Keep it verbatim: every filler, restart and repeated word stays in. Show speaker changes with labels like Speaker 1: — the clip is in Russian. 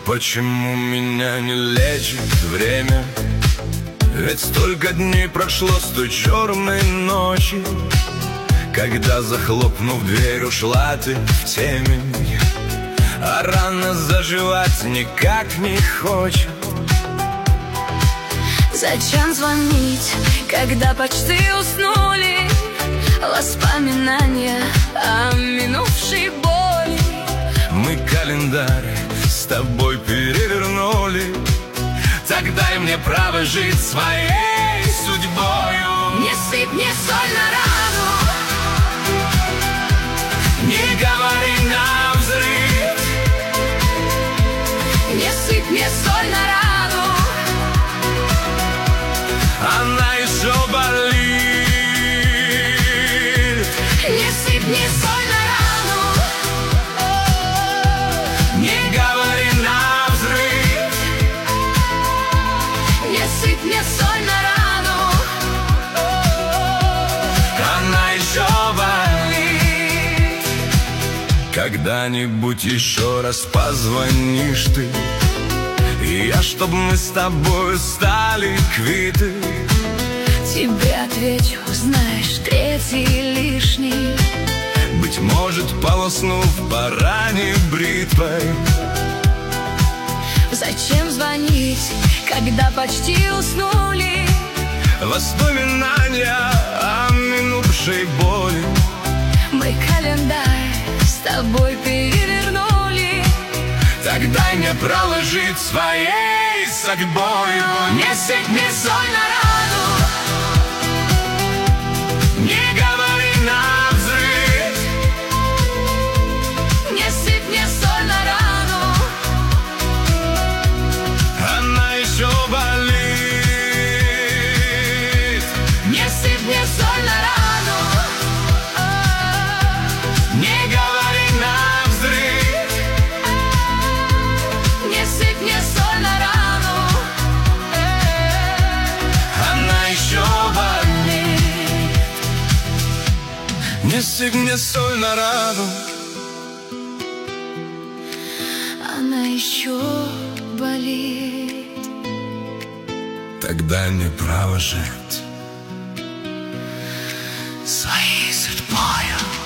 Speaker 1: Почему меня не лечит время? Ведь столько дней прошло с той черной ночи, когда, захлопнув дверь, ушла ты в темень, а рана заживать никак не хочет.
Speaker 2: Зачем звонить, когда почти уснули? Воспоминания о минувшей боли.
Speaker 1: Мы календарь с тобой перевернули. Так дай мне право жить своей судьбою.
Speaker 2: Не сыпь мне соль на рану,
Speaker 1: не говори навзрыд.
Speaker 2: не сыпь мне соль на рану,
Speaker 1: она еще болит.
Speaker 2: не сыпь мне соль на рану,
Speaker 1: Не говори навзрыд.
Speaker 2: не сыпь мне соль на рану,
Speaker 1: Она еще болит. Когда-нибудь еще раз позвонишь ты, и я, чтоб мы с тобой стали квиты.
Speaker 2: тебе отвечу, знаешь, третий лишний.
Speaker 1: Быть может, полоснув по ране бритвой.
Speaker 2: Зачем звонить, когда почти уснули?
Speaker 1: Воспоминания о минувшей боли.
Speaker 2: Мы календарь с тобой перевернули.
Speaker 1: Так дай мне право жить своей судьбою.
Speaker 2: Не сыпь мне соль на рану,
Speaker 1: Не говори навзрыд.
Speaker 2: не сыпь мне соль на рану,
Speaker 1: Она еще болит.
Speaker 2: не сыпь мне соль на рану,
Speaker 1: Не говори навзрыд.
Speaker 2: не сыпь мне соль на рану,
Speaker 1: Она еще болит. Не сыпь мне соль на рану.
Speaker 2: она еще болит.
Speaker 1: Тогда не право жить своей судьбою.